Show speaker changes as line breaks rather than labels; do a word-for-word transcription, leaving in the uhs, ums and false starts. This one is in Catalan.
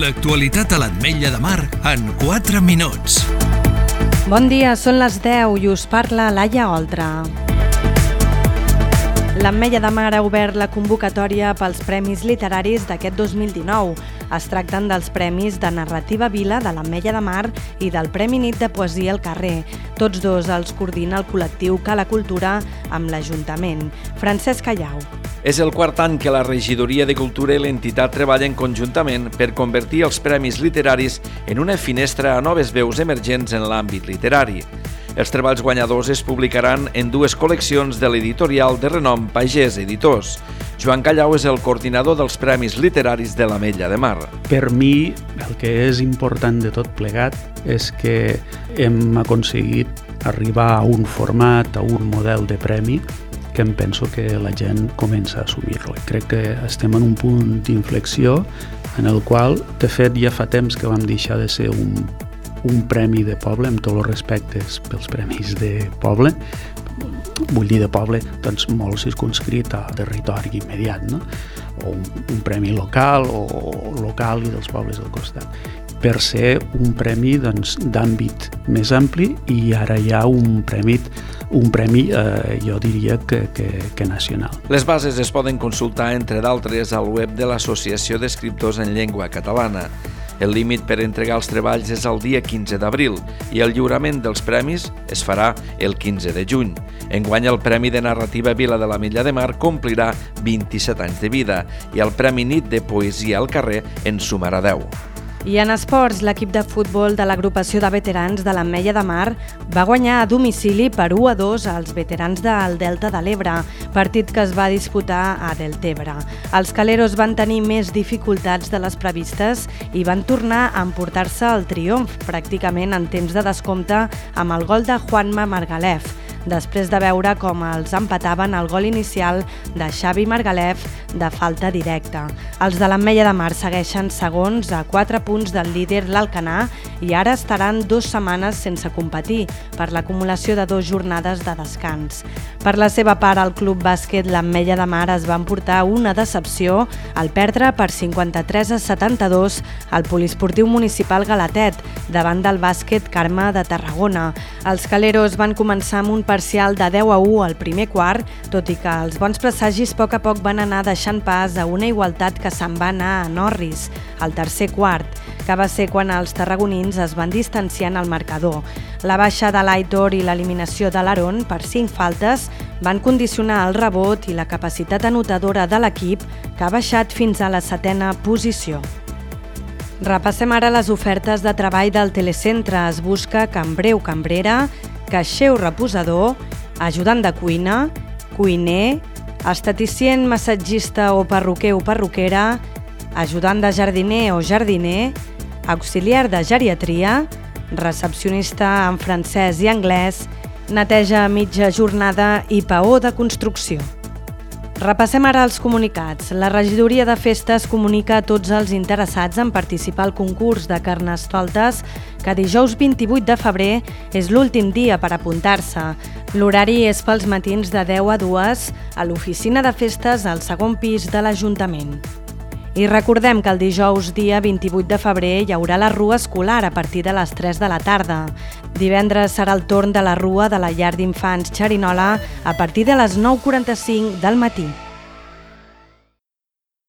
L'actualitat a l'Ametlla de Mar en quatre minuts.
Bon dia, són les deu i us parla Laia Oltra. L'Ametlla de Mar ha obert la convocatòria pels Premis Literaris d'aquest dos mil dinou. Es tracten dels Premis de Narrativa Vila de l'Ametlla de Mar i del Premi Nit de Poesia al Carrer. Tots dos els coordina el col·lectiu Cala Cultura amb l'Ajuntament. Francesc Callau.
És el quart any que la Regidoria de Cultura i l'entitat treballen conjuntament per convertir els premis literaris en una finestra a noves veus emergents en l'àmbit literari. Els treballs guanyadors es publicaran en dues col·leccions de l'editorial de renom Pagès Editors. Joan Callau és el coordinador dels Premis Literaris de l'Ametlla de Mar.
Per mi, el que és important de tot plegat és que hem aconseguit arribar a un format, a un model de premi que em penso que la gent comença a assumir-lo. Crec que estem en un punt d'inflexió en el qual, de fet, ja fa temps que vam deixar de ser un, un premi de poble, amb tots els respectes pels premis de poble, vull dir de poble, doncs molt circunscrit a territori immediat, no? O un, un premi local o local i dels pobles del costat, per ser un premi doncs, d'àmbit més ampli, i ara hi ha un premi un premi, eh, jo diria que, que, que nacional.
Les bases es poden consultar, entre d'altres, al web de l'Associació d'Escriptors en Llengua Catalana. El límit per entregar els treballs és el dia quinze d'abril i el lliurament dels premis es farà el quinze de juny. Enguany el Premi de Narrativa Vila de l'Ametlla de Mar complirà vint-i-set anys de vida i el Premi Nit de Poesia al Carrer en sumarà deu.
I en esports, l'equip de futbol de l'agrupació de veterans de l'Ametlla de Mar va guanyar a domicili per u a dos als veterans del Delta de l'Ebre, partit que es va disputar a Deltebre. Els caleros van tenir més dificultats de les previstes i van tornar a emportar-se el triomf, pràcticament en temps de descompte, amb el gol de Juanma Margalef, després de veure com els empataven el gol inicial de Xavi Margalef de falta directa. Els de l'Ametlla de Mar segueixen segons a quatre punts del líder l'Alcanar i ara estaran dues setmanes sense competir per l'acumulació de dues jornades de descans. Per la seva part, el Club Bàsquet l'Ametlla de Mar es va emportar una decepció al perdre per cinquanta-tres a setanta-dos al Poliesportiu Municipal Galatet davant del Bàsquet Carme de Tarragona. Els caleros van començar amb un parcial de deu a u al primer quart, tot i que els bons presagis a poc a poc van anar deixant pas a una igualtat que se'n va anar a Norris, al tercer quart, que va ser quan els tarragonins es van distanciar en el marcador. La baixa de l'Aitor i l'eliminació de l'Aron per cinc faltes van condicionar el rebot i la capacitat anotadora de l'equip, que ha baixat fins a la setena posició. Repassem ara les ofertes de treball del telecentre. Es busca cambreu cambrera, caixer o reposador, ajudant de cuina, cuiner, esteticient, massatgista o perruquer o perruquera, ajudant de jardiner o jardiner, auxiliar de geriatria, recepcionista en francès i anglès, neteja a mitja jornada i peó de construcció. Repassem ara els comunicats. La Regidoria de Festes comunica a tots els interessats en participar al concurs de Carnestoltes que dijous vint-i-vuit de febrer és l'últim dia per apuntar-se. L'horari és pels matins de deu a dues a l'oficina de festes al segon pis de l'Ajuntament. I recordem que el dijous dia vint-i-vuit de febrer hi haurà la rua escolar a partir de les tres de la tarda. Divendres serà el torn de la rua de la llar d'infants Xerinola a partir de les nou quaranta-cinc del matí.